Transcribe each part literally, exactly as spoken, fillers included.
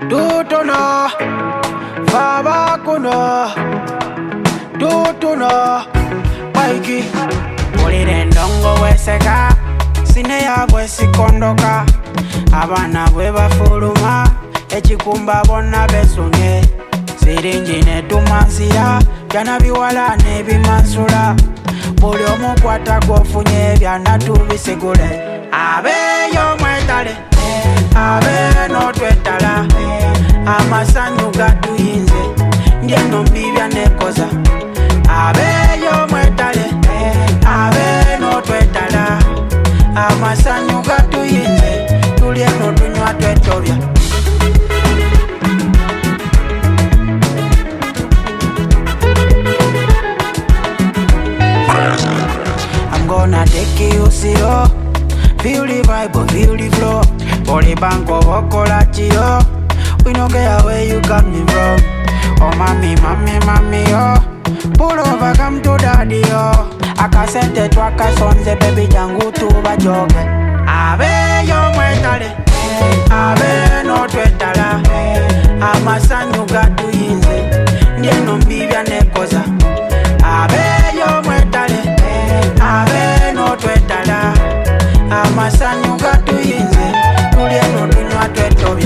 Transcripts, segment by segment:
Dutuna, Fabakuna, Dutuna, Waiki. Pulire ndongo weseka, sineya bwesikondoka. Abana bwe bafuluma, ekikumba bonna besunye. Siringi netumanzira, byana biwala nebimansula. Buli omukwata gwofunye byana tubisigule. Abeyo mwetale, abe notwetala. Amasanyu gatuyinze, ngeno mbibya nekoza. Abeyo mwetale, abe notwetala. Amasanyu gatuyinze, tulye notunywa twetobya. I'm gonna take you zero. Feel the vibe, feel the flow. Holy banko vokola chiyo. We don't care where you coming from. Oh mami, mami, mami yo. Pull over, come to daddy yo. Akasente twaka sonze baby jangu tuba joge. Abe yo mwetale, abe no twetala. Amasanyu gatuyinze, ngeno mbibya nekoza. Abe yo mwetale, abe no twetala. Amasanyu gatuyinze, tulye notunywa twetobya.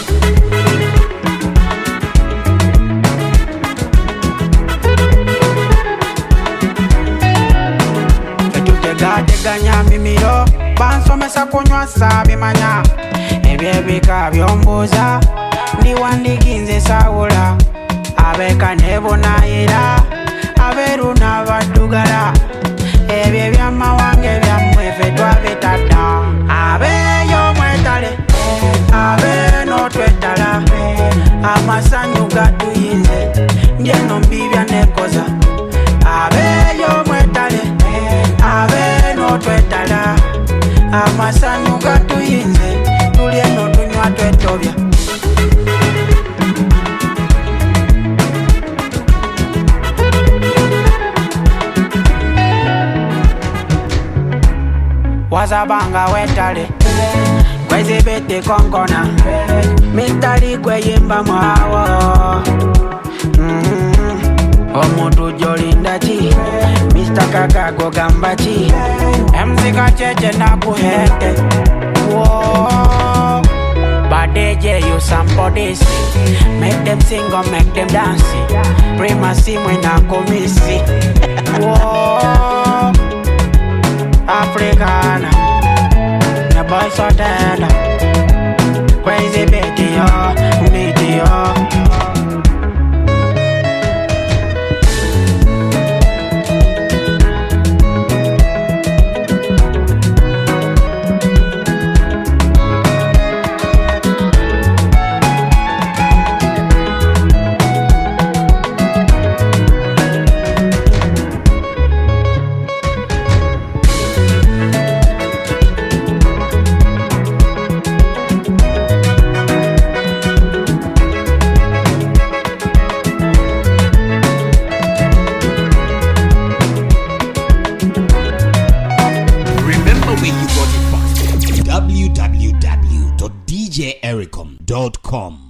Tegateganya mimiro, bansomesa kunywa sabimanya. Ebyebika byombuza, ndiwandikinze sawula. Abeka nebonayira, aberu n'abadugala. Ebye byamawange byamwe ffe twabitadda. Abeyo mwetale, abe notwetala. Amasanyu gatuyinze, ngeno mbibya nekoza. Abeyo mwetale, abe notwetala. Amasanyu gatuyinze, tulye notunywa twetobya. Wazabanga wetale, kwezi bete konkona. Mitali kwe yimba mwawo. Mm-hmm. Omutu jolindachi, Mister Kakago gambachi. Mzika cheche na kuhete. Whoa. But D J you sample this. Make them sing or make them dance. Prima si mwena komisi. Whoa. Africana, the boy so tender. Crazy bitty yo, bitty yo. w w w dot d j ericom dot com